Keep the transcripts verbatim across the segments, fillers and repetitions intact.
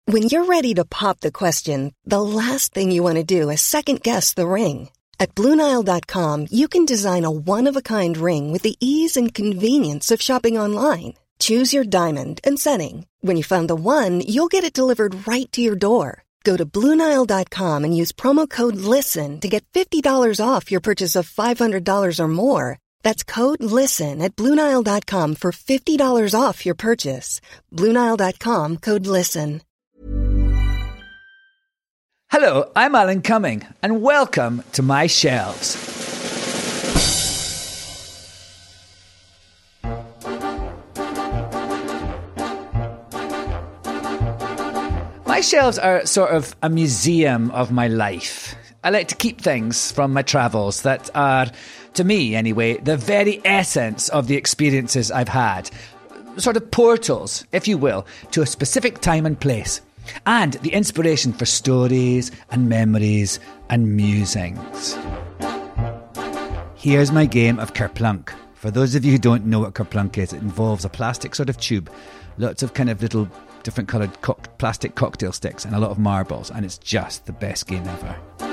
When you're ready to pop the question, the last thing you want to do is second-guess the ring. At Blue Nile dot com, you can design a one-of-a-kind ring with the ease and convenience of shopping online. Choose your diamond and setting. When you find the one, you'll get it delivered right to your door. Go to Blue Nile dot com and use promo code LISTEN to get fifty dollars off your purchase of five hundred dollars or more. That's code LISTEN at Blue Nile dot com for fifty dollars off your purchase. Blue Nile dot com, code LISTEN. Hello, I'm Alan Cumming, and welcome to My Shelves. My shelves are sort of a museum of my life. I like to keep things from my travels that are, to me anyway, the very essence of the experiences I've had. Sort of portals, if you will, to a specific time and place. And the inspiration for stories and memories and musings. Here's my game of Kerplunk. For those of you who don't know what Kerplunk is, it involves a plastic sort of tube, lots of kind of little different coloured co- plastic cocktail sticks and a lot of marbles, and it's just the best game ever.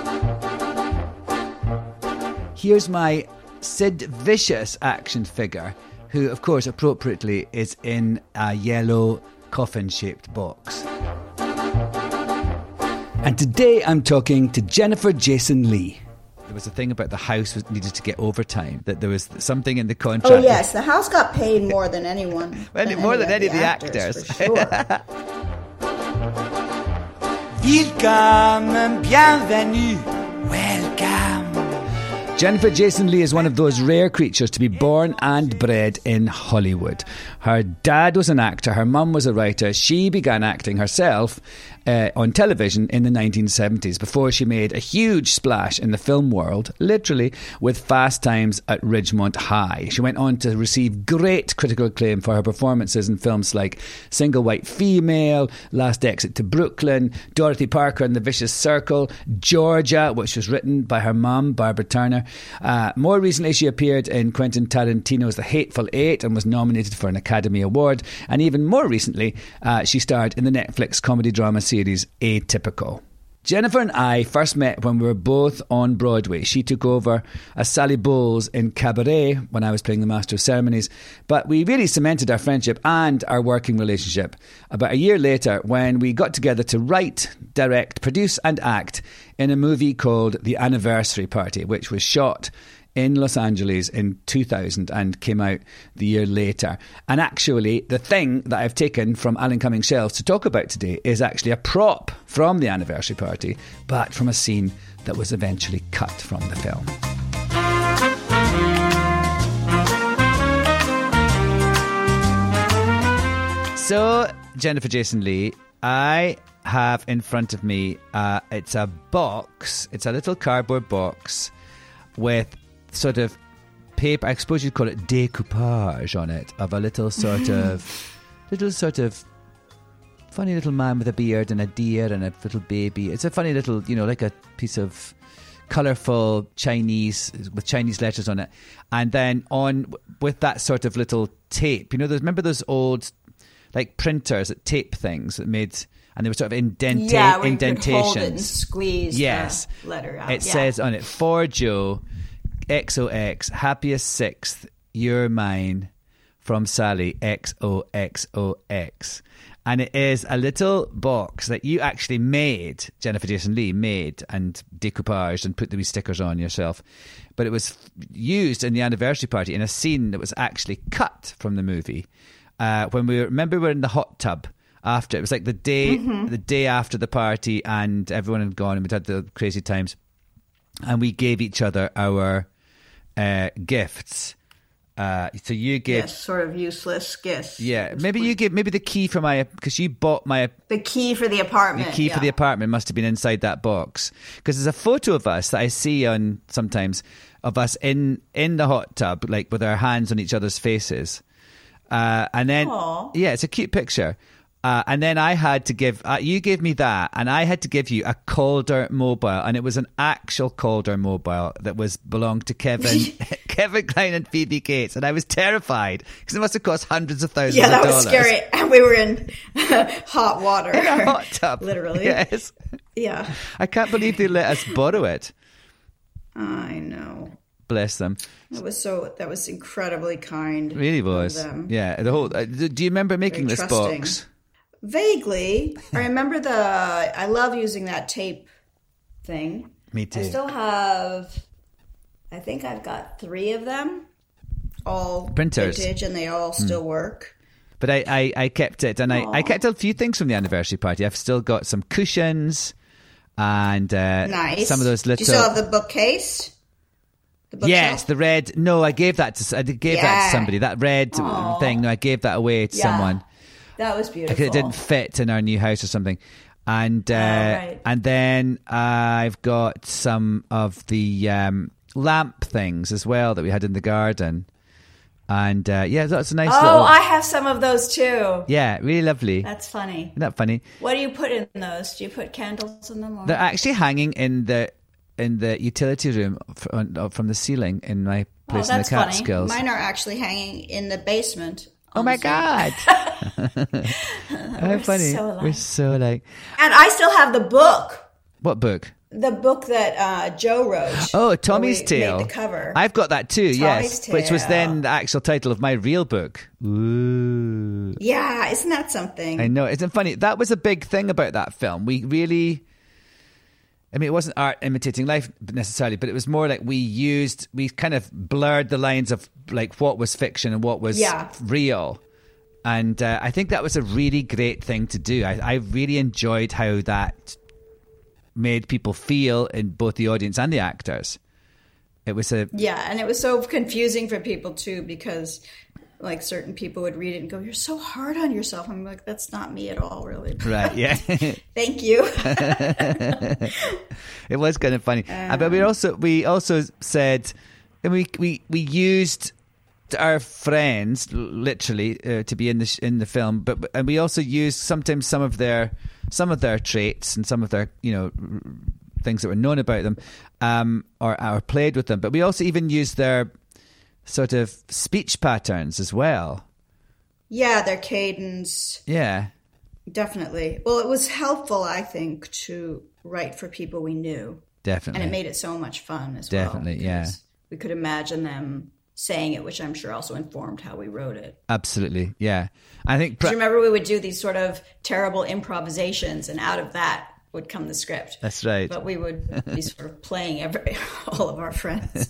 Here's my Sid Vicious action figure, who of course appropriately is in a yellow coffin-shaped box. And today I'm talking to Jennifer Jason Leigh. There was a thing about the house was needed to get overtime, that there was something in the contract. Oh yes, the house got paid more than anyone. well, than more any than any of the, the actors. actors. For sure. Welcome, bienvenue, welcome. Jennifer Jason Leigh is one of those rare creatures to be born and bred in Hollywood. Her dad was an actor, her mum was a writer. She began acting herself uh, on television in the nineteen seventies before she made a huge splash in the film world, literally, with Fast Times at Ridgemont High. She went on to receive great critical acclaim for her performances in films like Single White Female, Last Exit to Brooklyn, Dorothy Parker and the Vicious Circle, Georgia, which was written by her mum, Barbara Turner. Uh, more recently, she appeared in Quentin Tarantino's The Hateful Eight and was nominated for an Academy Award. And even more recently, uh, she starred in the Netflix comedy drama series Atypical. Jennifer and I first met when we were both on Broadway. She took over as Sally Bowles in Cabaret when I was playing the Master of Ceremonies. But we really cemented our friendship and our working relationship about a year later when we got together to write, direct, produce and act in a movie called The Anniversary Party, which was shot in Los Angeles in two thousand and came out the year later. And actually, the thing that I've taken from Alan Cumming's shelves to talk about today is actually a prop from The Anniversary Party, but from a scene that was eventually cut from the film. So, Jennifer Jason Leigh, I have in front of me, uh, it's a box, it's a little cardboard box with sort of paper, I suppose you'd call it decoupage on it, of a little sort of little sort of funny little man with a beard and a deer and a little baby. It's a funny little, you know, like a piece of colourful Chinese with Chinese letters on it. And then on with that sort of little tape, you know, those, remember those old like printers that tape things that made, and they were sort of indenta- yeah, where indentations. You could hold it and squeeze yes. the letter out. It yeah. says on it, for Joe, X O X, happiest sixth, you're mine, from Sally, X O X O X. And it is a little box that you actually made, Jennifer Jason Leigh made and decoupaged and put the wee stickers on yourself. But it was used in the anniversary party in a scene that was actually cut from the movie. Uh, when we were, remember we were in the hot tub after, it was like the day, mm-hmm. the day after the party and everyone had gone and we'd had the crazy times. And we gave each other our uh, gifts. Uh, so you gave yes, sort of useless gifts. Yeah, maybe you gave maybe the key for my, because you bought my the key for the apartment. The key yeah. for the apartment must have been inside that box, because there's a photo of us that I see on sometimes of us in in the hot tub, like with our hands on each other's faces, uh, and then Aww. yeah, it's a cute picture. Uh, and then I had to give, uh, you gave me that, and I had to give you a Calder mobile, and it was an actual Calder mobile that was belonged to Kevin, Kevin Kline and Phoebe Cates, and I was terrified because it must have cost hundreds of thousands Yeah, of that dollars. was scary. And we were in hot water. In a hot tub. Literally. Yes. Yeah. I can't believe they let us borrow it. I know. Bless them. It was so, that was incredibly kind. It really was. of them. Yeah. The whole, uh, do you remember making Very this trusting. box? Vaguely. I remember the, I love using that tape thing. Me too. I still have, I think I've got three of them, all Printers. vintage, and they all still work. But I, I, I kept it, and I, I kept a few things from the anniversary party. I've still got some cushions and uh, Nice. some of those little. Do you still have the bookcase? The bookshelf? Yes, the red. No, I gave that to. I gave that Yeah. to somebody. That red Aw. thing. No, I gave that away to Yeah. someone. That was beautiful. Because it didn't fit in our new house or something. And uh, right. and then I've got some of the um, lamp things as well that we had in the garden. And uh, yeah, that's a nice Oh, little. I have some of those too. Yeah, really lovely. That's funny. Isn't that funny? What do you put in those? Do you put candles in them? Or? They're actually hanging in the in the utility room f- on- uh, from the ceiling in my Oh, place in the that's funny. Catskills. Mine are actually hanging in the basement. Oh my honestly. God! How funny! so alike. We're so like. And I still have the book. What book? The book that uh, Joe wrote. Oh, Tommy's where we Tale. Made the cover. I've got that too. yes, Tommy's which was Tale. then the actual title of my real book. Ooh, Yeah, isn't that something? I know. Isn't it funny? That was a big thing about that film. We really. I mean, it wasn't art imitating life necessarily, but it was more like we used, we kind of blurred the lines of like what was fiction and what was Yeah. real. And uh, I think that was a really great thing to do. I, I really enjoyed how that made people feel in both the audience and the actors. It was a, Yeah, and it was so confusing for people too because like certain people would read it and go, "You're so hard on yourself." I'm like, "That's not me at all, really." right, yeah. Thank you. It was kind of funny. Uh, but we also we also said, and we we we used our friends literally uh, to be in the sh- in the film, but and we also used sometimes some of their some of their traits and some of their you know r- things that were known about them, um, or or played with them. But we also even used their sort of speech patterns as well. Yeah, their cadence. Yeah, Definitely. Well, it was helpful, I think, to write for people we knew. definitely. And it made it so much fun as Definitely, well. yeah. because We could imagine them saying it, which I'm sure also informed how we wrote it. Absolutely, yeah. I think. Do you remember we would do these sort of terrible improvisations, and out of that would come the script. That's right. But we would be sort of playing every all of our friends.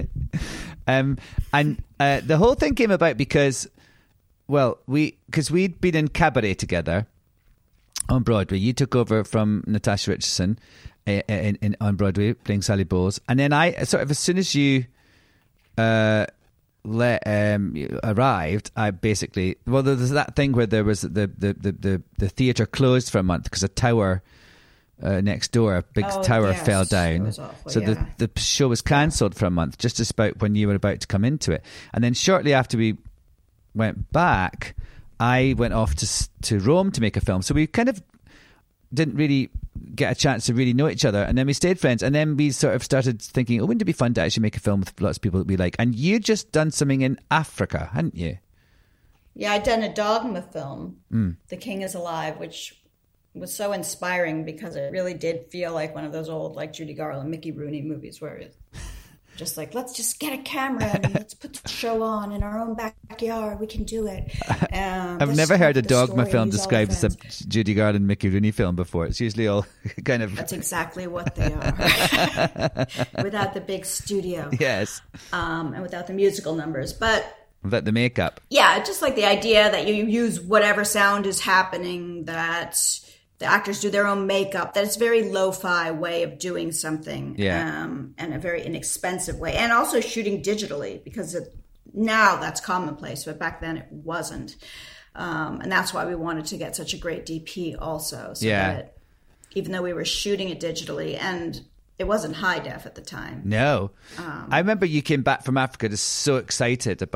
Um, and uh, the whole thing came about because, well, we because we'd been in cabaret together on Broadway. You took over from Natasha Richardson uh, in, in, on Broadway playing Sally Bowles, and then I sort of as soon as you uh, let um, you arrived, I basically well there was that thing where there was the the the the, the theatre closed for a month because a tower. Uh, next door, a big Oh, tower yes. fell It down. was awful, so yeah. the the show was cancelled for a month, just about when you were about to come into it. And then shortly after we went back, I went off to s- to Rome to make a film. So we kind of didn't really get a chance to really know each other. And then we stayed friends. And then we sort of started thinking, oh, wouldn't it be fun to actually make a film with lots of people that we like? And you just done something in Africa, hadn't you? Yeah, I'd done a Dogma film, Mm. The King is Alive, which was so inspiring because it really did feel like one of those old, like Judy Garland, Mickey Rooney movies where it's just like, let's just get a camera and let's put the show on in our own backyard. We can do it. Um, I've let's never heard a start the Dogma story film and use all described the as a friends. Judy Garland, Mickey Rooney film before. It's usually all kind of... That's exactly what they are. Without the big studio. Yes. Um, and without the musical numbers. But Without the makeup. yeah, just like the idea that you use whatever sound is happening, that the actors do their own makeup, that it's a very lo-fi way of doing something. Yeah. Um, and a very inexpensive way. And also shooting digitally, because it, now that's commonplace, but back then it wasn't. Um, and that's why we wanted to get such a great D P also. So Yeah. that even though we were shooting it digitally, and it wasn't high def at the time. No. Um, I remember you came back from Africa just so excited about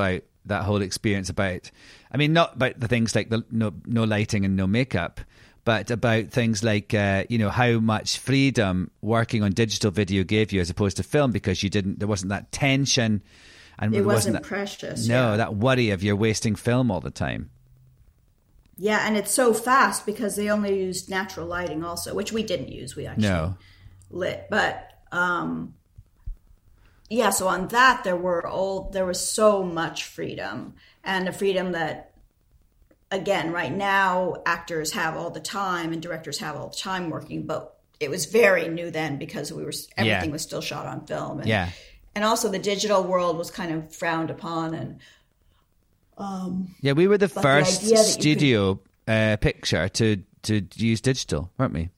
that whole experience about, I mean, not about the things like the no, no lighting and no makeup, but about things like, uh, you know, how much freedom working on digital video gave you as opposed to film, because you didn't, there wasn't that tension. And it wasn't, wasn't that, precious. No, yeah. that worry of you're wasting film all the time. Yeah, and it's so fast because they only used natural lighting also, which we didn't use. We actually no. lit. But, um, yeah, so on that, there were all, there was so much freedom. And a freedom that, again, right now, actors have all the time and directors have all the time working, but it was very new then because we were everything yeah. was still shot on film. And, yeah. And also the digital world was kind of frowned upon. And um, yeah, we were the first the studio could... uh, picture to, to use digital, weren't we?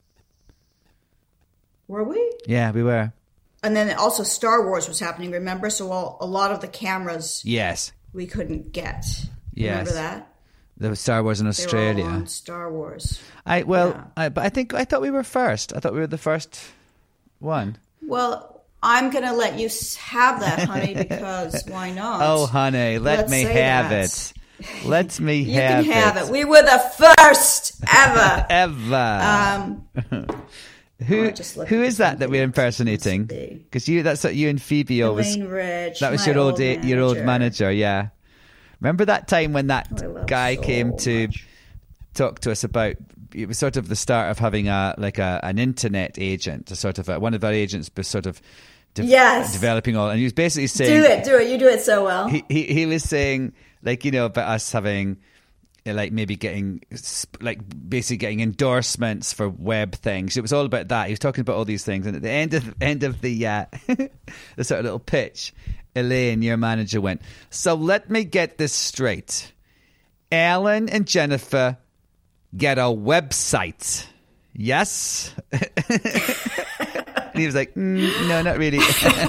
Were we? Yeah, we were. And then also Star Wars was happening, remember? So all, a lot of the cameras yes. we couldn't get. Yes. Remember that? There was Star Wars in Australia. They were all on Star Wars. I well, yeah. I, but I think I thought we were first. I thought we were the first one. Well, I'm gonna let you have that, honey, because why not? Oh, honey, let Let's me say have that. it. Let me you have it. You can have it. it. We were the first ever. ever. Um, who oh, who is that that we're impersonating? Because you, that's what you and Phoebe always. Elaine Ridge, that was your old, old your old manager, yeah. Remember that time when that oh, guy so came to much. talk to us about? It was sort of the start of having a like a an internet agent, a sort of a, one of our agents was sort of de- yes. developing all, and he was basically saying, "Do it, do it, you do it so well." He he, he was saying like you know about us having. Like maybe getting, like basically getting endorsements for web things. It was all about that. He was talking about all these things, and at the end of end of the uh, the sort of little pitch, Elaine, your manager, went. So let me get this straight: Alan and Jennifer get a website. Yes. And he was like, mm, no, not really.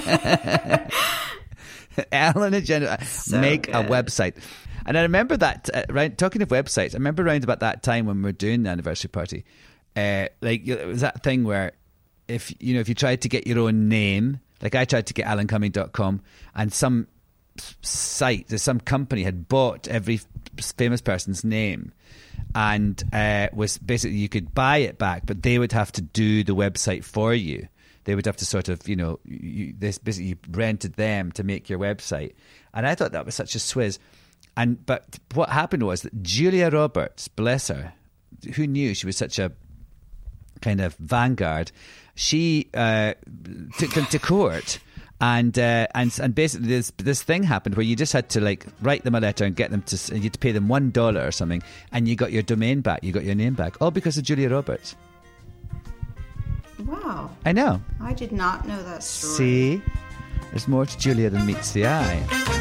Alan and Jennifer so make good. a website. And I remember that, uh, right, talking of websites, I remember around about that time when we were doing the anniversary party, uh, like it was that thing where if, you know, if you tried to get your own name, like I tried to get alan cumming dot com, and some site, there's some company had bought every famous person's name and uh, was basically, you could buy it back, but they would have to do the website for you. They would have to sort of, you know, you, this basically you rented them to make your website. And I thought that was such a swizz. And but what happened was that Julia Roberts, bless her, who knew she was such a kind of vanguard, she uh, took them to court, and uh, and and basically this this thing happened where you just had to like write them a letter and get them to, and you had to pay them one dollar or something, and you got your domain back, you got your name back, all because of Julia Roberts. Wow, I know. I did not know that story. See, there's more to Julia than meets the eye.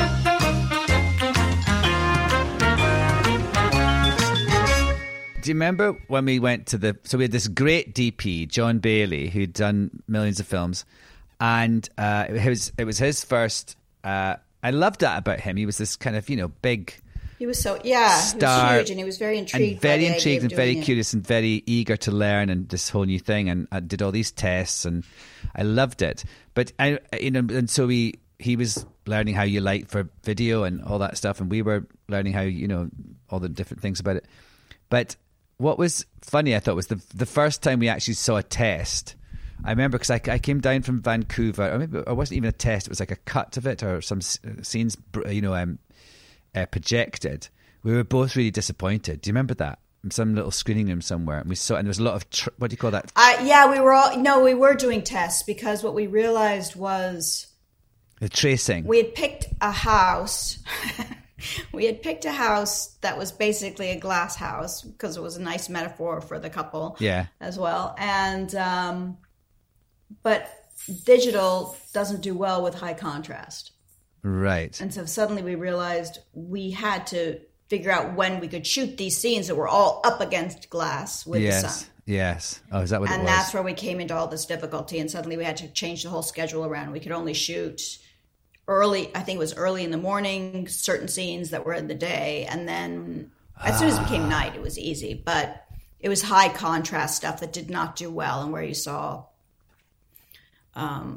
Do you remember when we went to the... So we had this great D P, John Bailey, who'd done millions of films. And uh, it was it was his first... Uh, I loved that about him. He was this kind of, you know, big... He was so... Yeah, star, he was huge, and he was very intrigued and very by the intrigued idea of and very doing curious it. and very eager to learn and this whole new thing. And I did all these tests and I loved it. But, I, you know, and so we... He was learning how you light for video and all that stuff. And we were learning how, you know, all the different things about it. But... What was funny, I thought, was the the first time we actually saw a test. I remember because I, I came down from Vancouver, or maybe it wasn't even a test, it was like a cut of it or some scenes, you know, um, uh, projected. We were both really disappointed. Do you remember that? In some little screening room somewhere, and we saw, and there was a lot of, tr- what do you call that? Uh, yeah, we were all, no, we were doing tests because what we realized was... The tracing. We had picked a house... We had picked a house that was basically a glass house because it was a nice metaphor for the couple yeah. as well. And, um, but digital doesn't do well with high contrast. Right. And so suddenly we realized we had to figure out when we could shoot these scenes that were all up against glass with yes. the sun. Yes. Oh, is that what and it was? And that's where we came into all this difficulty. And suddenly we had to change the whole schedule around. We could only shoot... early, I think it was early in the morning, certain scenes that were in the day. And then as soon as it became night, it was easy. But it was high contrast stuff that did not do well and where you saw um,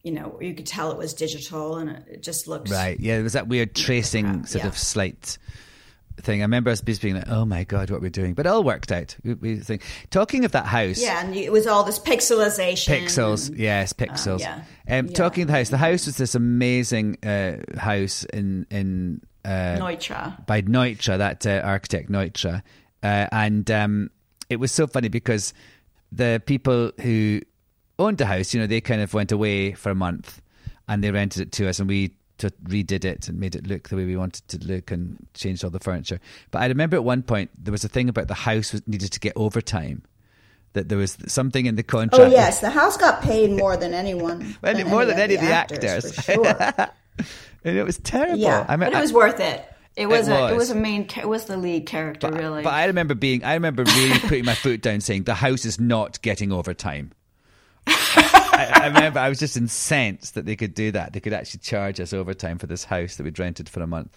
you know, you could tell it was digital, and it, it just looked right. Yeah, there was that weird tracing sort yeah. of slight thing. I remember us being like, "Oh my god, what we're doing," but it all worked out. We, we think talking of that house, yeah, and it was all this pixelization, pixels, and, yes, pixels. Uh, yeah. Um, yeah. Talking of the house, the house was this amazing uh, house in in uh, Neutra by Neutra, that uh, architect Neutra, uh, and um, it was so funny because the people who owned the house, you know, they kind of went away for a month and they rented it to us, and we t- redid it and made it look the way we wanted to look and changed all the furniture. But I remember at one point there was a thing about the house was needed to get overtime, that there was something in the contract. Oh yes, the house got paid more than anyone. well, than more any than any of the, the actors, actors. for sure. And it was terrible. Yeah, I mean, but it I, was worth it. It was, it a was. it was a main it was the lead character, but, really. But I remember being I remember really putting my foot down, saying the house is not getting overtime. I, I remember I was just incensed that they could do that. They could actually charge us overtime for this house that we'd rented for a month.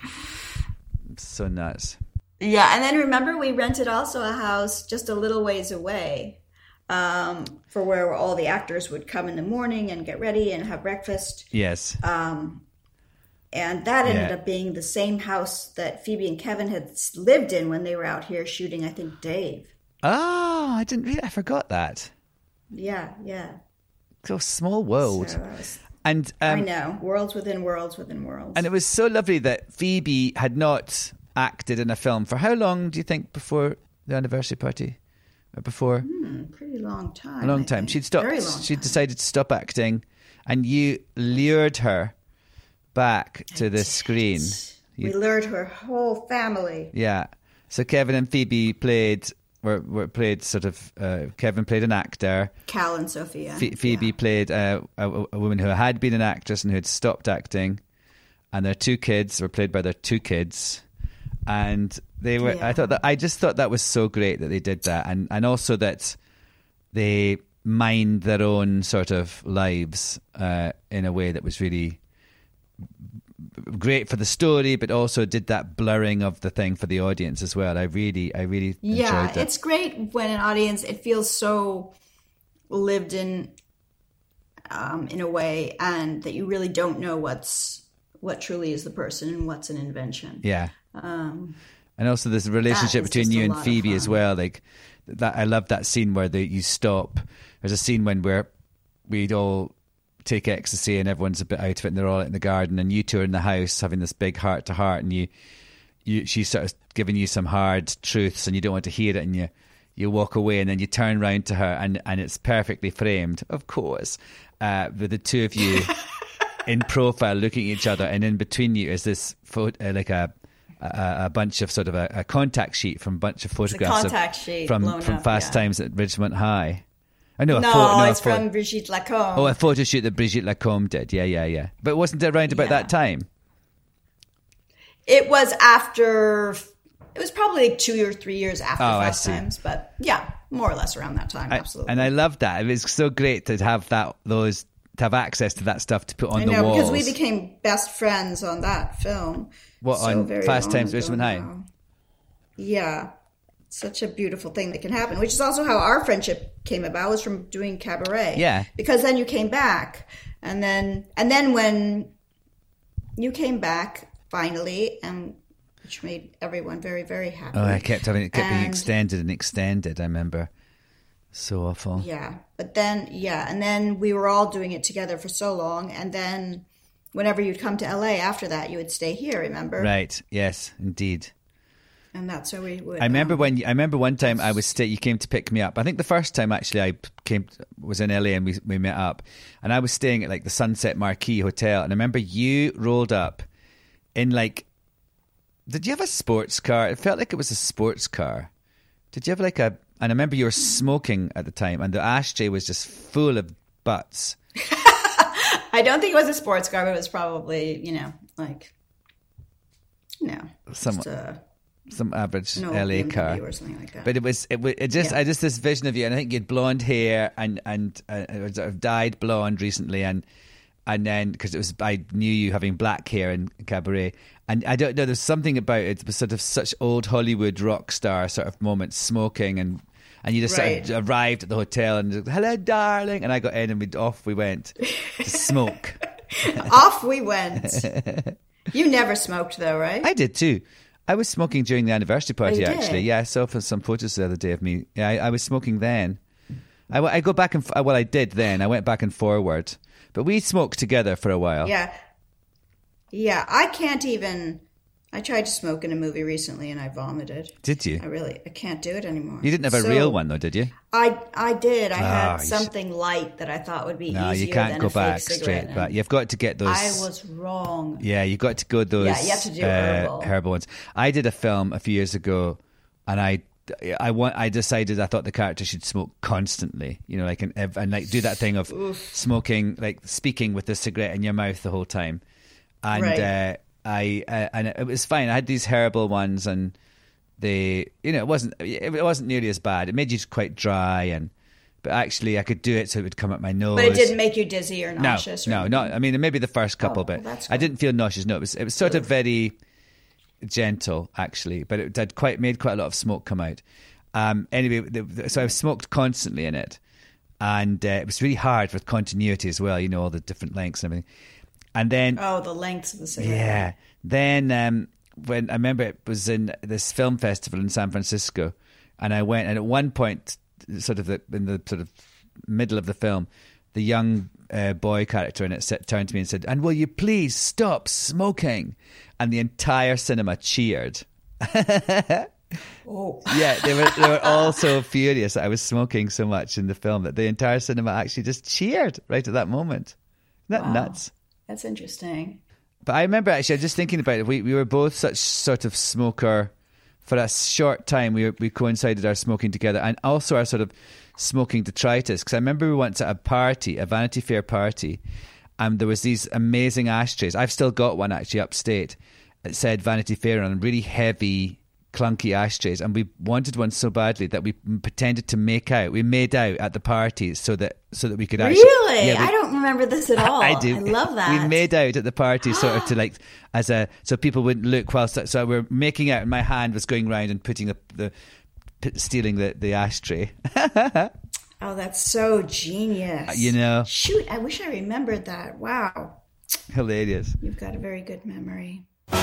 So nuts. Yeah, and then remember we rented also a house just a little ways away, um, for where all the actors would come in the morning and get ready and have breakfast. Yes. Um, and that ended Yeah. up being the same house that Phoebe and Kevin had lived in when they were out here shooting, I think, Dave. Oh, I didn't really. I forgot that. Yeah, yeah. So small world. So I was- And um, I know. Worlds within worlds within worlds. and it was so lovely that Phoebe had not acted in a film for how long do you think before the anniversary party? Or before? Hmm, pretty long time. A long I time. think. She'd stopped. Very long She'd time. decided to stop acting, and you lured her back to the screen. We lured her whole family. Yeah. So Kevin and Phoebe played. Were, were played sort of. Uh, Kevin played an actor. Cal and Sophia. Ph- Phoebe yeah. played uh, a, a woman who had been an actress and who had stopped acting, and their two kids were played by their two kids, and they were. Yeah. I thought that I just thought that was so great that they did that, and and also that they mined their own sort of lives uh, in a way that was really great for the story, but also did that blurring of the thing for the audience as well. I really, I really Yeah, enjoyed that. it's great when an audience, it feels so lived in, um, in a way, and that you really don't know what's what truly is the person and what's an invention. Yeah. Um, And also there's a relationship is between just you a and lot of Phoebe as fun. well. Like that, I love that scene where the, you stop. There's a scene when we're we'd all take ecstasy and everyone's a bit out of it, and they're all out in the garden, and you two are in the house having this big heart to heart, and you, you, she's sort of giving you some hard truths, and you don't want to hear it, and you, you walk away, and then you turn round to her, and and it's perfectly framed, of course, uh, with the two of you in profile looking at each other, and in between you is this photo, uh, like a. A, a bunch of sort of a, a contact sheet from a bunch of photographs contact of, sheet from blown from up, Fast yeah. Times at Ridgemont High. I know. no, a photo, no, it's a photo, from Brigitte Lacombe. Oh, a photo shoot that Brigitte Lacombe did. Yeah, yeah, yeah. But wasn't it around about Yeah. that time? It was after, it was probably like two or three years after Oh, I Fast see. Times, but yeah, more or less around that time, I- absolutely. and I loved that. It was so great to have that, those, to have access to that stuff to put on I the know, walls. because we became best friends on that film. What, so on very Fast long Times at ago Ridgemont High? now. Yeah. Such a beautiful thing that can happen, which is also how our friendship came about, was from doing cabaret. Yeah. Because then you came back, and then and then when you came back finally, and which made everyone very, very happy. Oh, I kept having it kept being And- extended and extended. I remember. So awful. Yeah. But then, yeah, and then we were all doing it together for so long, and then whenever you'd come to L A after that, you would stay here, remember? Right. Yes, indeed. And that's how we would. I remember um, when you, I remember one time I was stay, you came to pick me up. I think the first time actually I came was in L A and we we met up, and I was staying at like the Sunset Marquis Hotel, and I remember you rolled up in like, did you have a sports car? It felt like it was a sports car. Did you have like a? And I remember you were smoking at the time, and the ashtray was just full of butts. I don't think it was a sports car, but it was probably, you know, like, you know, Some- just a, Some average no L A B M car. W or something like that. But it was it, was, it just Yeah. I just this vision of you, and I think you had blonde hair and and uh, sort of dyed blonde recently, and and then because it was I knew you having black hair in cabaret, and I don't know, there's something about it. It was sort of such old Hollywood rock star sort of moments, smoking, and And you just Right. sort of arrived at the hotel and, hello, darling. And I got in and we off we went to smoke. Off we went. You never smoked though, right? I did too. I was smoking during the anniversary party, you actually. did? Yeah, I saw some photos the other day of me. Yeah, I, I was smoking then. I, I go back and, f- well, I did then. I went back and forward. But we smoked together for a while. Yeah. Yeah, I can't even... I tried to smoke in a movie recently and I vomited. Did you? I really... I can't do it anymore. You didn't have a So- real one, though, did you? I I did. I Ah, had you something light that I thought would be No, easier you can't than go a fake back cigarette. straight and back. You've got to get those... I was wrong. Yeah, you got to go those Yeah, you have to do uh, herbal. herbal ones. I did a film a few years ago, and I, I want, I decided I thought the character should smoke constantly. You know, like and, and like do that thing of smoking, like speaking with the cigarette in your mouth the whole time. And Right. uh, I uh, and it was fine. I had these herbal ones, and they, you know, it wasn't it wasn't nearly as bad. It made you quite dry, and but actually I could do it so it would come up my nose. But it didn't make you dizzy or No, nauseous? or no, anything? not. I mean, maybe the first couple, Oh, but well, that's I good. didn't feel nauseous. No, it was it was sort of very gentle, actually, but it did quite made quite a lot of smoke come out. Um, anyway, the, the, so I've smoked constantly in it, and uh, it was really hard with continuity as well. You know, all the different lengths and everything. And then, Oh, the lengths of the cigarette. yeah, then um, when I remember it was in this film festival in San Francisco, and I went, and at one point, sort of the, in the sort of middle of the film, the young uh, boy character in it said, turned to me and said, "And will you please stop smoking?" And the entire cinema cheered. Oh. Yeah, they were they were all so furious that I was smoking so much in the film that the entire cinema actually just cheered right at that moment. Isn't that Wow. nuts? That's interesting. But I remember actually, I was just thinking about it. We we were both such sort of smoker for a short time. We were, we coincided our smoking together, and also our sort of smoking detritus. Because I remember we went to a party, a Vanity Fair party, and there was these amazing ashtrays. I've still got one actually upstate. It said Vanity Fair on really heavy, clunky ashtrays, and we wanted one so badly that we pretended to make out. We made out at the party so that so that we could actually. Really? Yeah, we- I don't remember this at all. I do. I love that. We made out at the party, sort of to like as a so people wouldn't look whilst. So we're making out, and my hand was going round and putting the the p- stealing the the ashtray. Oh, that's so genius. You know. Shoot, I wish I remembered that. Wow. Hilarious. You've got a very good memory.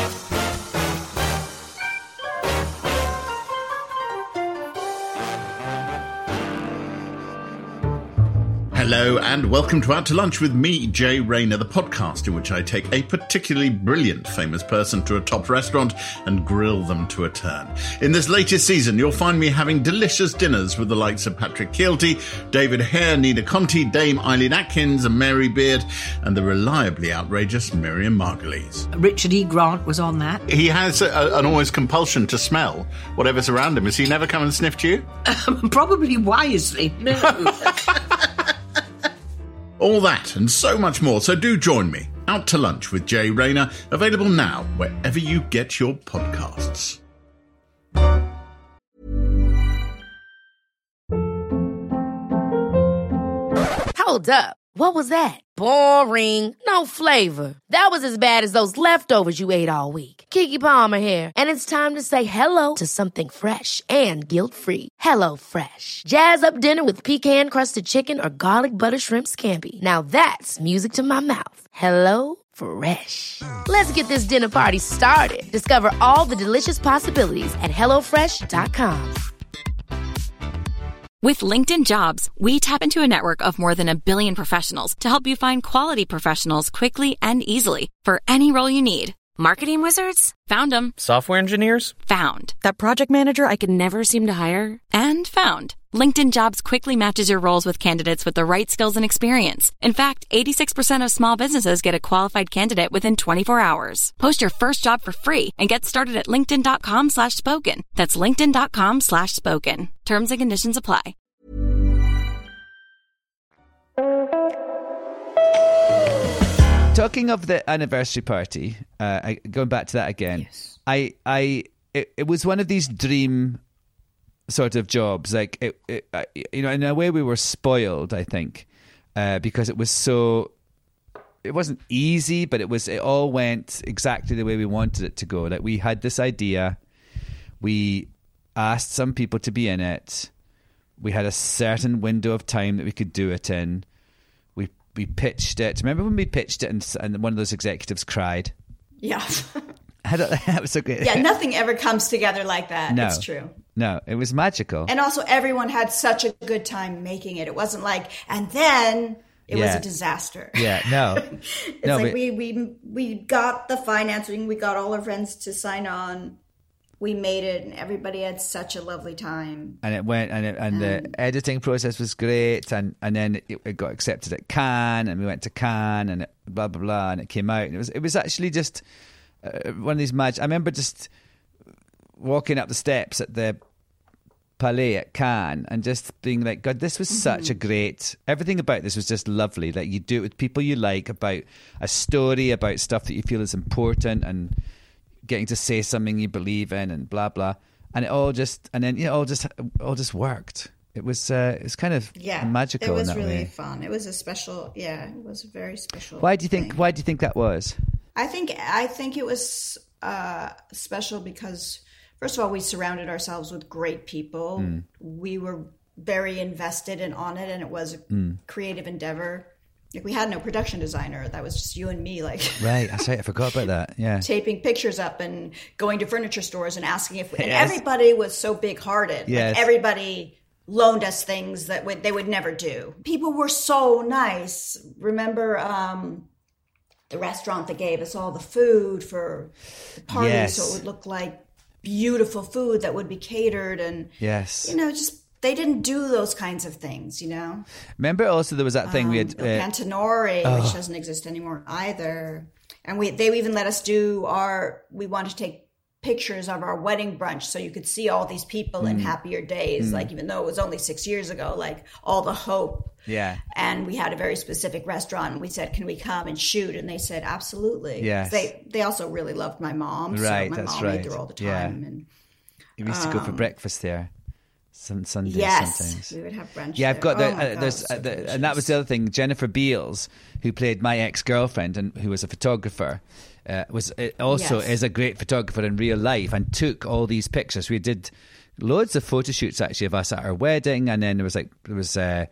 Hello and welcome to Out to Lunch with me, Jay Rayner, the podcast in which I take a particularly brilliant famous person to a top restaurant and grill them to a turn. In this latest season, you'll find me having delicious dinners with the likes of Patrick Keelty, David Hare, Nina Conti, Dame Eileen Atkins, and Mary Beard, and the reliably outrageous Miriam Margolyes. Richard E. Grant was on that. He has a, an almost compulsion to smell whatever's around him. Has he never come and sniffed you? Probably wisely. No. All that and so much more, so do join me. Out to Lunch with Jay Rayner, available now wherever you get your podcasts. Hold up. What was that? Boring. No flavor. That was as bad as those leftovers you ate all week. Keke Palmer here, and it's time to say hello to something fresh and guilt-free. Hello Fresh. Jazz up dinner with pecan-crusted chicken or garlic butter shrimp scampi. Now that's music to my mouth. Hello Fresh. Let's get this dinner party started. Discover all the delicious possibilities at hello fresh dot com. With LinkedIn Jobs, we tap into a network of more than a billion professionals to help you find quality professionals quickly and easily for any role you need. Marketing wizards? Found them. Software engineers? Found. That project manager I could never seem to hire? And found. LinkedIn Jobs quickly matches your roles with candidates with the right skills and experience. In fact, eighty-six percent of small businesses get a qualified candidate within twenty-four hours. Post your first job for free and get started at linkedin.com slash spoken. That's linkedin.com slash spoken. Terms and conditions apply. Talking of the anniversary party, uh, I, going back to that again, Yes. I, I, it, it was one of these dream sort of jobs. Like, it, it, I- you know, in a way, we were spoiled. I think uh, because it was so. It wasn't easy, but it was. It all went exactly the way we wanted it to go. Like, we had this idea, we asked some people to be in it. We had a certain window of time that we could do it in. We we pitched it. Remember when we pitched it and, and one of those executives cried? Yeah. I don't, that was so good. Yeah, nothing ever comes together like that. No. It's true. No, it was magical. And also everyone had such a good time making it. It wasn't like, and then it Yeah. was a disaster. Yeah, no. It's no, like but- we, we we got the financing, we got all our friends to sign on. We made it, and everybody had such a lovely time. And it went, and it, and the editing process was great, and, and then it, it got accepted at Cannes, and we went to Cannes, and it, blah blah blah, and it came out, and it was it was actually just uh, one of these magic. I remember just walking up the steps at the Palais at Cannes, and just being like, God, this was mm-hmm. such a great. Everything about this was just lovely. Like, you do it with people you like, about a story, about stuff that you feel is important, and getting to say something you believe in, and blah blah, and it all just and then you know all just all just worked. It was uh, it was kind of yeah, magical. It was in that really way. fun. It was a special, yeah, it was a very special. Why do you think? thing. Why do you think that was? I think I think it was uh, special because first of all, we surrounded ourselves with great people. Mm. We were very invested and on it, and it was a mm. creative endeavor. Like, we had no production designer. That was just you and me, like right. That's right. I forgot about that. Yeah, taping pictures up and going to furniture stores and asking if. And yes. everybody was so big-hearted. Yes. Like, everybody loaned us things that would, they would never do. People were so nice. Remember um, the restaurant that gave us all the food for the party, yes. so it would look like beautiful food that would be catered, and yes, you know, just. They didn't do those kinds of things, you know. Remember also there was that thing um, we had... Uh, Cantinori, oh. which doesn't exist anymore either. And we they even let us do our... We wanted to take pictures of our wedding brunch so you could see all these people mm. in happier days. Mm. Like, even though it was only six years ago, like, all the hope. Yeah. And we had a very specific restaurant. And we said, can we come and shoot? And they said, absolutely. Yes. They, they also really loved my mom. Right, so my that's mom right. ate there all the time. Yeah. And, we used to um, go for breakfast there. Some Sundays yes, sometimes. we would have brunch. Yeah, I've got the, there. Oh my uh, God, there's, so uh, the and that was the other thing. Jennifer Beals, who played my ex-girlfriend and who was a photographer, uh, was uh, also Yes. is a great photographer in real life and took all these pictures. We did loads of photo shoots actually of us at our wedding, and then there was like there was uh,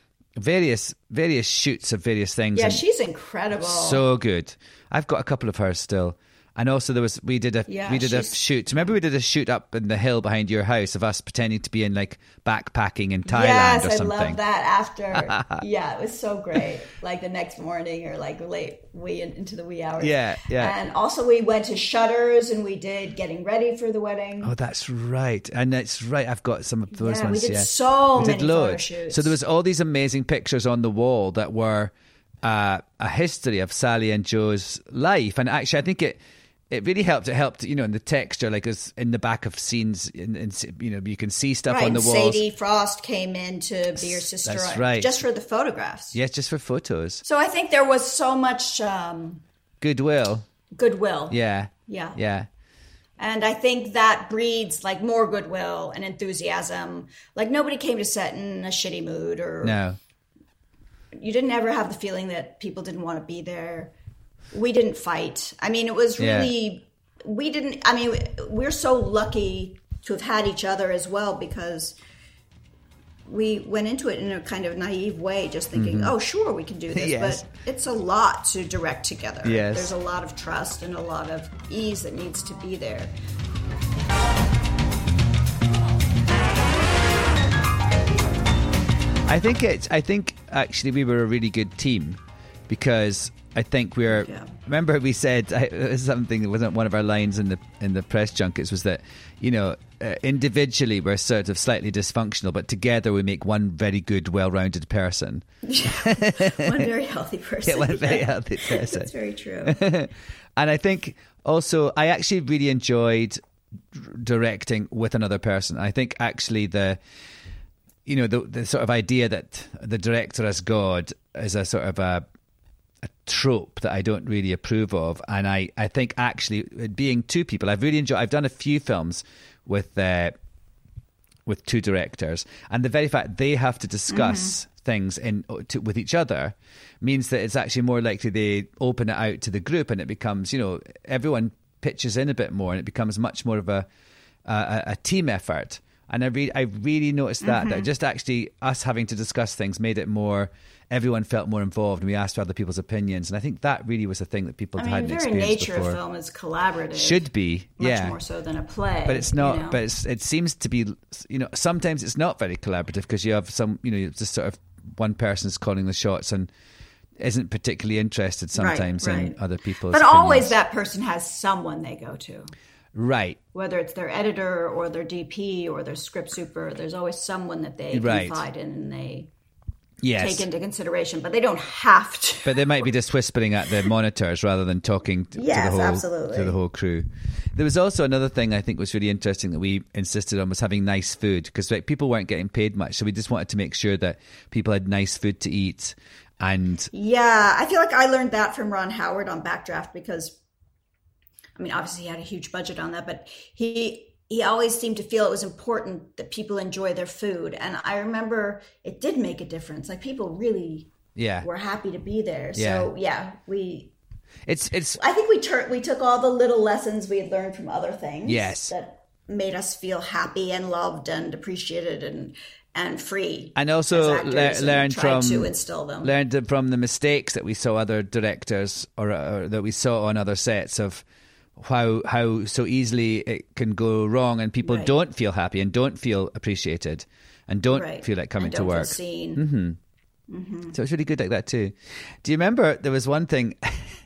various various shoots of various things. Yeah, and she's incredible. so good. I've got a couple of hers still. And also there was we did a Yeah, we did a she's- shoot. Remember we did a shoot up in the hill behind your house of us pretending to be in like backpacking in Thailand yes, or something. I love that after. Yeah, it was so great. Like the next morning or like late wee into the wee hours. Yeah, yeah. And also we went to Shutters and we did getting ready for the wedding. Oh, that's right. And that's right. I've got some of those Yeah, we ones. did yeah. so we did many photo loads. shoots. So there was all these amazing pictures on the wall that were uh, a history of Sally and Joe's life. And actually, I think it it really helped. It helped, you know, in the texture, like as in the back of scenes, in, in, you know, you can see stuff right, on the and walls. Sadie Frost came in to be your sister. That's on- right. Just for the photographs. Yes, just for photos. So I think there was so much um, Goodwill. goodwill. Yeah. Yeah. Yeah. And I think that breeds like more goodwill and enthusiasm. Like nobody came to set in a shitty mood, or No. you didn't ever have the feeling that people didn't want to be there. We didn't fight. I mean, it was really, yeah. we didn't, I mean, we're so lucky to have had each other as well, because we went into it in a kind of naive way, just thinking, mm-hmm. oh, sure, we can do this. Yes. But it's a lot to direct together. Yes. There's a lot of trust and a lot of ease that needs to be there. I think it's, I think actually we were a really good team, because I think we're, yeah. remember we said, I, it was something that wasn't one of our lines in the in the press junkets, was that, you know, uh, individually we're sort of slightly dysfunctional, but together we make one very good, well-rounded person. One very healthy person. Yeah, one very healthy person. That's very true. And I think also, I actually really enjoyed directing with another person. I think actually the, you know, the, the sort of idea that the director as God is a sort of a, a trope that I don't really approve of. And I, I think actually being two people, I've really enjoyed, I've done a few films with uh, with two directors, and the very fact they have to discuss mm-hmm. things in to, with each other means that it's actually more likely they open it out to the group, and it becomes, you know, everyone pitches in a bit more, and it becomes much more of a a, a team effort And I, re- I really noticed that, Mm-hmm. that just actually us having to discuss things made it more, everyone felt more involved and we asked for other people's opinions. And I think that really was a thing that people I mean, hadn't the very experienced nature before. of film is collaborative. Should be, much yeah. more so than a play. But it's not, you know? but it's, it seems to be, you know, sometimes it's not very collaborative because you have some, you know, it's just sort of one person's calling the shots and isn't particularly interested sometimes right, right. in other people's But opinions. always that person has someone they go to. Right. Whether it's their editor or their D P or their script super, there's always someone that they Right. confide in and they Yes. take into consideration, but they don't have to. But they might be just whispering at the monitors rather than talking to, Yes, to the whole absolutely. to the whole crew. There was also another thing I think was really interesting that we insisted on was having nice food because like, people weren't getting paid much, so we just wanted to make sure that people had nice food to eat. And Yeah, I feel like I learned that from Ron Howard on Backdraft because, I mean, obviously he had a huge budget on that, but he he always seemed to feel it was important that people enjoy their food. And I remember it did make a difference. Like people really yeah, were happy to be there. Yeah. So yeah, we. it's it's I think we tur- we took all the little lessons we had learned from other things. Yes. That made us feel happy and loved and appreciated and and free. and also as actors le- and learned tried from to instill them. learned from the mistakes that we saw other directors or, or that we saw on other sets of how how so easily it can go wrong and people Right. don't feel happy and don't feel appreciated and don't Right. feel like coming and to don't feel work. seen. So it's really good like that too. Do you remember there was one thing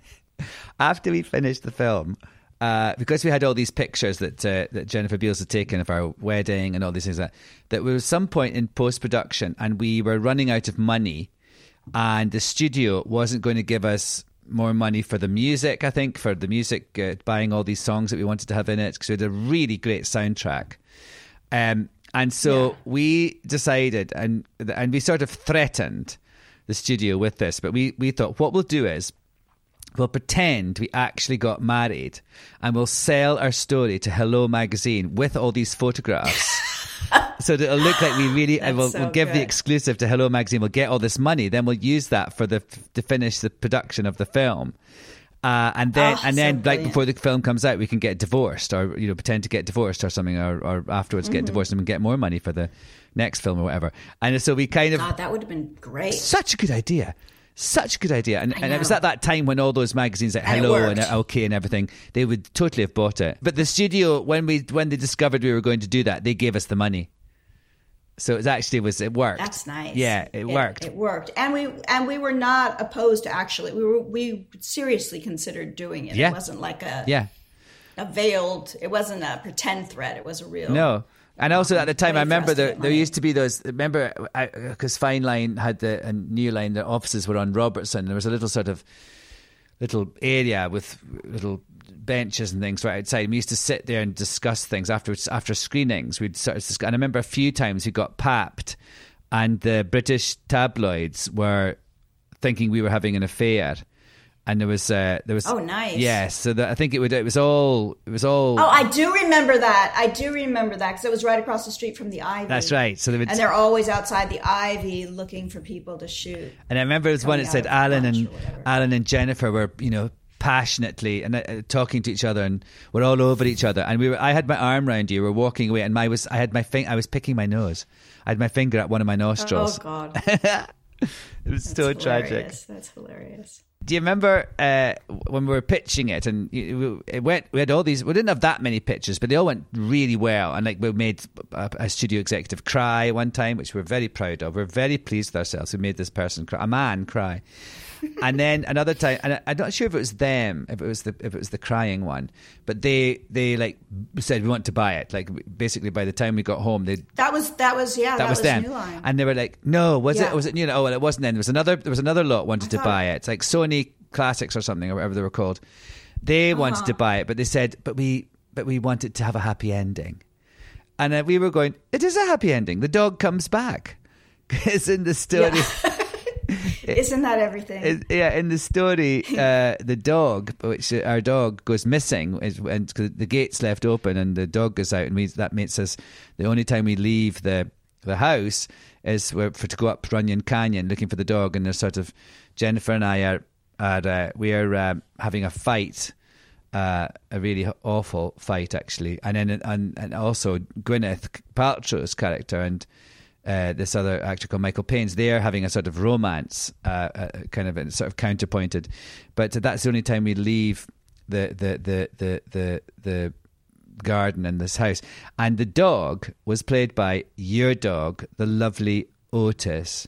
after we finished the film, uh, because we had all these pictures that uh, that Jennifer Beals had taken of our wedding and all these things like that, that there was some point in post-production and we were running out of money and the studio wasn't going to give us more money for the music, I think, for the music, uh, buying all these songs that we wanted to have in it because we had a really great soundtrack. Um, and so Yeah. we decided, and and we sort of threatened the studio with this, but we, we thought what we'll do is we'll pretend we actually got married and we'll sell our story to Hello Magazine with all these photographs. So that it'll look like we really, and we'll, so we'll give the good. exclusive to Hello Magazine. We'll get all this money, then we'll use that for the to finish the production of the film. Uh, and then, Oh, and so then, like brilliant. before the film comes out, we can get divorced, or you know, pretend to get divorced or something, or, or afterwards Mm-hmm. get divorced and we get more money for the next film or whatever. And so we kind of God, that would have been great. such a good idea. Such a good idea. And, and it was know. at that time when all those magazines like And it Hello and worked. OK and everything, they would totally have bought it. But the studio, when we when they discovered we were going to do that, they gave us the money. So it actually was it worked. That's nice. Yeah, it, worked. It, worked, and we and we were not opposed to actually. We were we seriously considered doing it. Yeah. It wasn't like a yeah. a veiled. It wasn't a pretend threat. It was a real. No. And also at the time, way I for remember us to there, get there money. used to be those. Remember, because Fine Line had the and New Line, their offices were on Robertson. There was a little sort of little area with little benches and things right outside. We used to sit there and discuss things afterwards after screenings. We'd sort of, discuss, and I remember a few times we got papped, and the British tabloids were thinking we were having an affair. And there was, uh, there was. Oh, nice. Yes, so that, I think it would. It was all. It was all. Oh, I do remember that. I do remember that because it was right across the street from the Ivy. That's right. So they would. And they're always outside the Ivy looking for people to shoot. And I remember there was one coming that said out of Alan lunch and or whatever. Alan and Jennifer were, you know, passionately and uh, talking to each other, and we're all over each other. And we were. I had my arm around you. We were walking away, and my was. I had my thing. I was picking my nose. I had my finger at one of my nostrils. Oh God, It was That's so tragic. hilarious. That's hilarious. Do you remember uh, when we were pitching it, and you- it went? We had all these. We didn't have that many pitches, but they all went really well. And like we made a, a studio executive cry one time, which we're very proud of. We're very pleased with ourselves. We made this person cry, a man cry. And then another time, and I, I'm not sure if it was them, if it was the if it was the crying one, but they they like said we want to buy it. Like basically, by the time we got home, they That was that was yeah. that, That, was, them, New Line. and they were like, "No, was Yeah. it? Was it? You know, oh, well, it wasn't." Then there was another. There was another lot wanted to thought- buy it. It's like Sony Classics or something, or whatever they were called. They Uh-huh. wanted to buy it, but they said, "But we, but we want it to have a happy ending." And uh, we were going, "It is a happy ending. The dog comes back." It's in the story. Isn't that everything? It- yeah, in the story, uh, the dog, which uh, our dog goes missing, is, and 'cause the gate's left open, and the dog goes out, and we, that makes us the only time we leave the the house is we're, for to go up Runyon Canyon looking for the dog, and there's sort of Jennifer and I are are uh, we are um, having a fight uh, a really awful fight, actually. And then and, and also Gwyneth Paltrow's character and uh, this other actor called Michael Payne's, they're having a sort of romance, uh, uh, kind of a, sort of counterpointed. But that's the only time we leave the the the the the, the garden in this house. And the dog was played by your dog, the lovely Otis.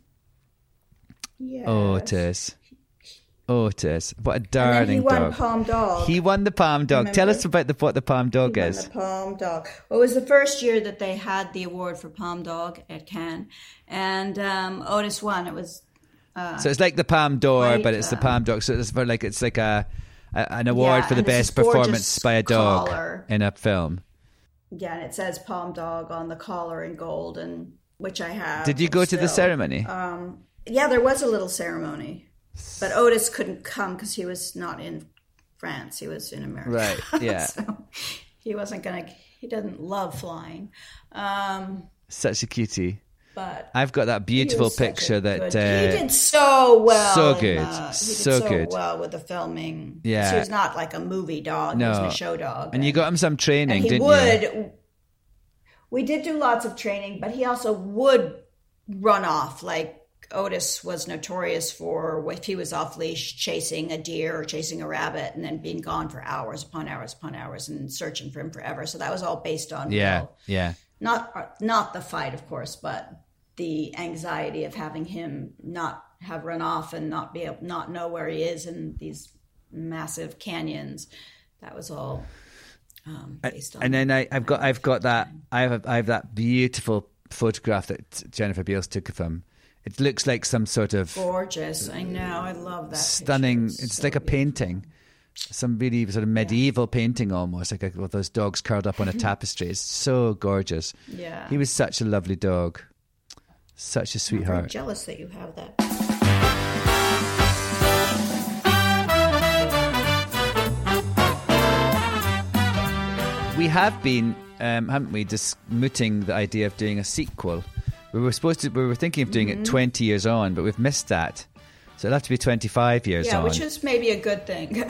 Yes. Otis. Otis. What a darling and then he won dog. Palm Dog. He won the Palm Dog. Remember? Tell us about the, what the Palm Dog he is. Won the Palm Dog. Well, it was the first year that they had the award for Palm Dog at Cannes. And um, Otis won. It was... Uh, so it's like the Palm d'Or, quite, but it's the uh, Palm Dog. So it's for like it's like a, a an award yeah, for the and it's best this gorgeous performance by a dog collar. in a film. Yeah, and it says Palm Dog on the collar in gold, and which I have. Did you go still. to the ceremony? Um, yeah, there was a little ceremony. But Otis couldn't come because he was not in France. He was in America. Right, yeah. So he wasn't going to... He doesn't love flying. Um, Such a cutie. But I've got that beautiful he was such a picture that... good- Uh, he did so well. so in, good. uh, he did So so good. well with the filming. Yeah. He was not like a movie dog. He No. was a show dog. and you got him some training, and he didn't would... you? We did do lots of training, but he also would run off. Like Otis was notorious for, if he was off leash, chasing a deer or chasing a rabbit and then being gone for hours upon hours upon hours and searching for him forever. So that was all based on Yeah, real- yeah. not not the fight, of course, but the anxiety of having him not have run off and not be able, not know where he is in these massive canyons. That was all um, based on. And then I, I've got I've got that I have I have that beautiful photograph that Jennifer Beals took of him. It looks like some sort of Gorgeous. I know. I love that. stunning. picture. It's so like a beautiful. painting, some really sort of medieval painting almost, like a, with those dogs curled up on a tapestry. It's so gorgeous. Yeah. He was such a lovely dog, such a I'm very sweetheart. jealous that you have that. We have been, um, haven't we, just mooting the idea of doing a sequel. We were supposed to. We were thinking of doing Mm-hmm. it twenty years on, but we've missed that. So it'll have to be twenty-five years Yeah, on. which is maybe a good thing.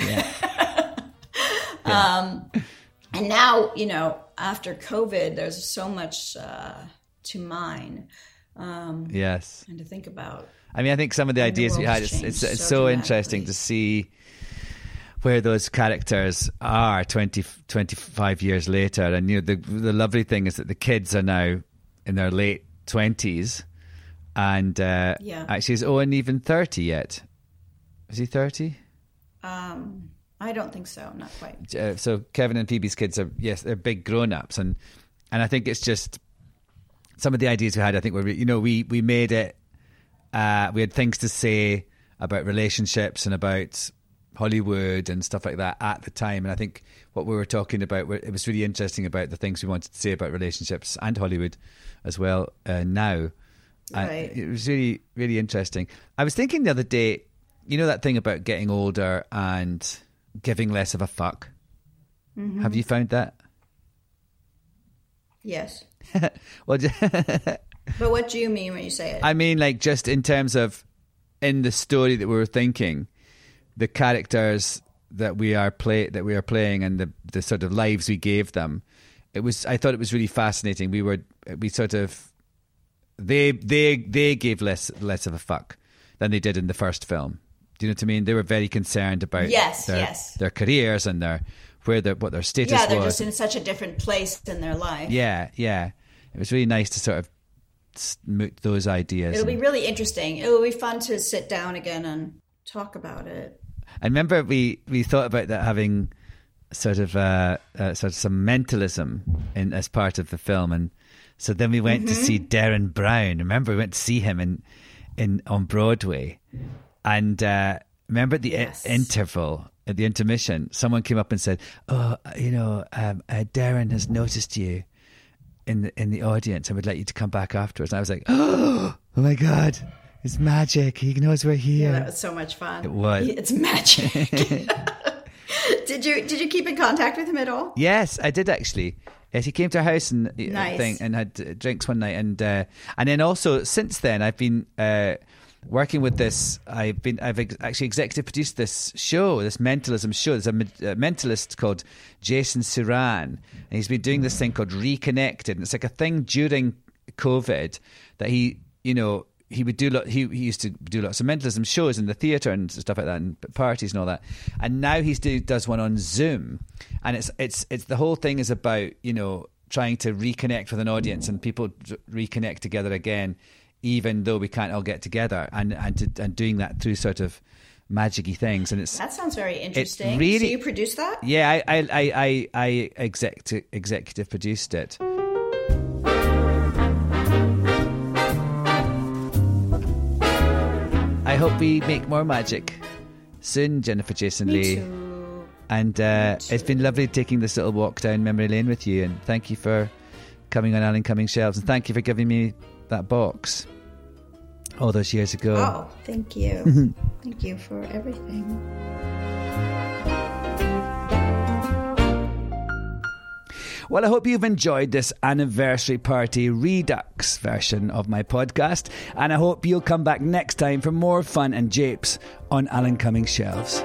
um, and now, you know, after COVID, there's so much uh, to mine um, yes. and to think about. I mean, I think some of the And the ideas we had, world's it's, it's, changed it's so so interesting dramatically. to see where those characters are twenty, twenty-five years later. And, you know, the, the lovely thing is that the kids are now in their late twenties. And uh, Yeah. actually, is Owen even thirty yet? Is he thirty? Um, I don't think so. Not quite. Uh, so Kevin and Phoebe's kids are, yes, they're big grown-ups. And, and I think it's just some of the ideas we had, I think were, you know, we, we made it, uh, we had things to say about relationships and about Hollywood and stuff like that at the time. And I think what we were talking about, were- it was really interesting about the things we wanted to say about relationships and Hollywood as well uh, now. Uh, Right. it was really, really interesting. I was thinking the other day, you know that thing about getting older and giving less of a fuck? Mm-hmm. Have you found that? Yes. Well, But what do you mean when you say it? I mean, like, just in terms of in the story that we were thinking, the characters that we are play that we are playing and the the sort of lives we gave them. It was. I thought it was really fascinating. We were. We sort of. They they they gave less less of a fuck than they did in the first film. Do you know what I mean? They were very concerned about Yes, their, yes. their careers and their where their what their status yeah, they're was. just in such a different place in their life. Yeah, yeah. It was really nice to sort of moot those ideas. It'll be and- really interesting. It will be fun to sit down again and talk about it. I remember we, we thought about that having sort of uh, uh, sort of some mentalism in as part of the film, and so then we went Mm-hmm. to see Derren Brown. Remember, we went to see him in in on Broadway, and uh, remember at the Yes. i- interval at the intermission, someone came up and said, "Oh, you know, um, uh, Derren has noticed you in the in the audience and would like you to come back afterwards." And I was like, "Oh, oh my God, it's magic! He knows we're here." Yeah, that was so much fun. It was. It's magic. Did you did you keep in contact with him at all? Yes, I did actually. Yes, he came to our house and uh, Nice. thing and had uh, drinks one night, and uh, and then also since then I've been uh, working with this, I've been I've ex- actually executive produced this show, this mentalism show. There's a, a mentalist called Jason Suran, and he's been doing this thing called Reconnected. And it's like a thing during COVID that he, you know, he would do. Lot, he he used to do lots of mentalism shows in the theatre and stuff like that, and parties and all that. And now he do, does one on Zoom, and it's it's it's the whole thing is about, you know, trying to reconnect with an audience and people reconnect together again, even though we can't all get together, and and to, and doing that through sort of magic-y things. And it's that sounds very interesting. Really, so you produced that? Yeah, I I I I, I exec, executive produced it. I hope we make more magic soon, Jennifer Jason Me Leigh. too. And uh, it's been lovely taking this little walk down memory lane with you. And thank you for coming on Alan Cumming Shelves. And thank you for giving me that box all those years ago. Oh, thank you. Thank you for everything. Well, I hope you've enjoyed this anniversary party redux version of my podcast, and I hope you'll come back next time for more fun and japes on Alan Cumming Shelves.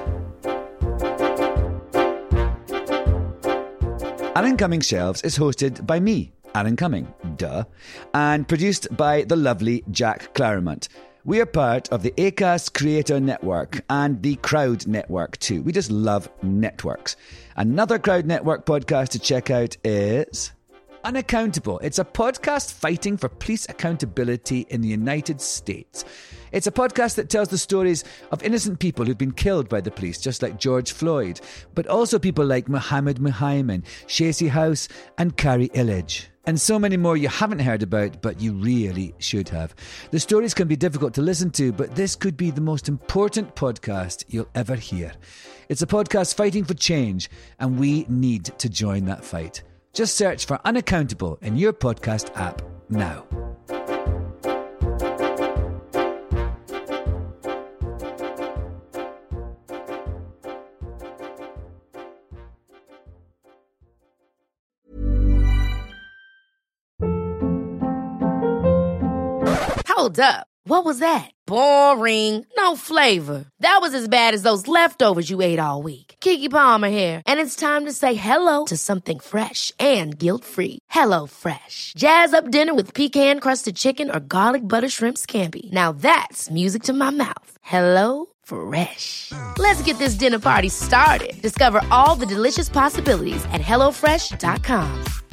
Alan Cumming Shelves is hosted by me, Alan Cumming, duh, and produced by the lovely Jack Claremont. We are part of the Acast Creator Network and the Crowd Network too. We just love networks. Another Crowd Network podcast to check out is Unaccountable. It's a podcast fighting for police accountability in the United States. It's a podcast that tells the stories of innocent people who've been killed by the police, just like George Floyd, but also people like Mohammed Muhaimin, Shacey House and Carrie Illich. And so many more you haven't heard about, but you really should have. The stories can be difficult to listen to, but this could be the most important podcast you'll ever hear. It's a podcast fighting for change, and we need to join that fight. Just search for Unaccountable in your podcast app now. Hold up. What was that? Boring. No flavor. That was as bad as those leftovers you ate all week. Keke Palmer here, and it's time to say hello to something fresh and guilt-free. Hello Fresh. Jazz up dinner with pecan-crusted chicken or garlic butter shrimp scampi. Now that's music to my mouth. Hello Fresh. Let's get this dinner party started. Discover all the delicious possibilities at hello fresh dot com.